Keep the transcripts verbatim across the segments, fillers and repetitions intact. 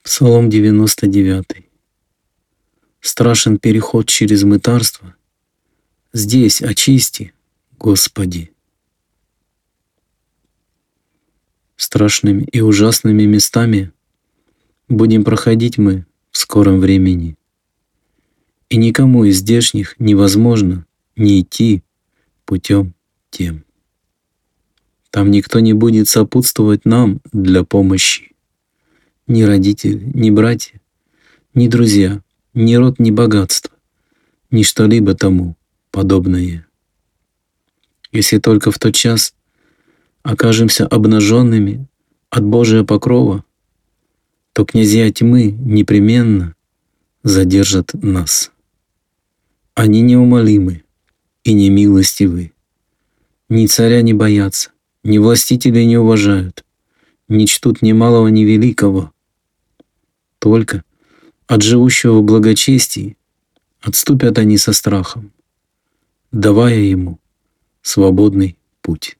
Псалом девяносто девятый. Страшен переход через мытарство. Здесь очисти, Господи. Страшными и ужасными местами будем проходить мы в скором времени. И никому из здешних невозможно не идти путем тем. Там никто не будет сопутствовать нам для помощи. Ни родители, ни братья, ни друзья, ни род, ни богатство, ни что-либо тому подобное. Если только в тот час окажемся обнаженными от Божия покрова, то князья тьмы непременно задержат нас. Они неумолимы и немилостивы. Ни царя не боятся, ни властителей не уважают, не чтут ни малого, ни великого. Только от живущего в благочестии отступят они со страхом, давая ему свободный путь.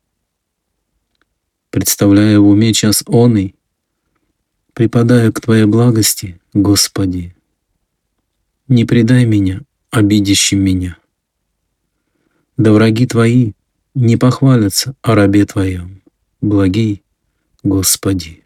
Представляя в уме час оный, припадаю к Твоей благости, Господи. Не предай меня, обидящим меня. Да враги Твои не похвалятся о рабе Твоем, благий Господи.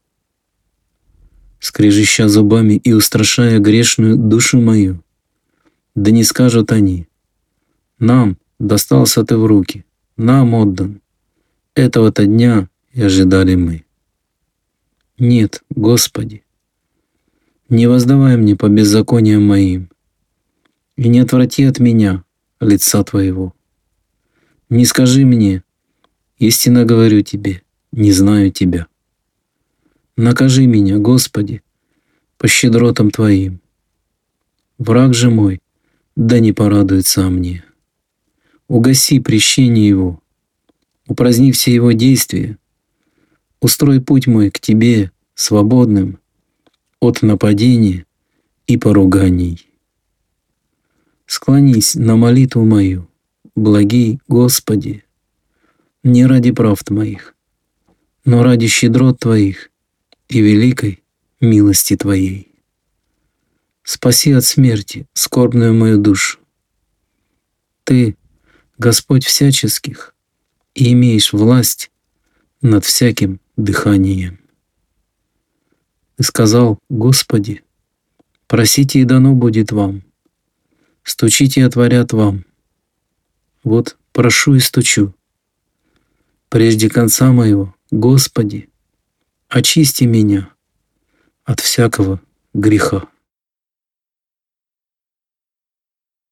Скрежеща зубами и устрашая грешную душу мою, да не скажут они: нам достался Ты в руки, нам отдан. Этого-то дня и ожидали мы. Нет, Господи, не воздавай мне по беззакониям моим, и не отврати от меня лица Твоего. Не скажи мне: истинно говорю Тебе, не знаю Тебя. Накажи меня, Господи, по щедротам Твоим. Враг же мой да не порадуется о мне. Угаси прещение его, упраздни все его действия, устрой путь мой к Тебе свободным от нападения и поруганий. Склонись на молитву мою, благий Господи, не ради правд моих, но ради щедрот Твоих и великой милости Твоей. Спаси от смерти скорбную мою душу. Ты, Господь всяческих, и имеешь власть над всяким дыханием. Ты сказал: Господи, просите, и дано будет вам, стучите, и отворят вам. Вот прошу и стучу. Прежде конца моего, Господи, очисти меня от всякого греха.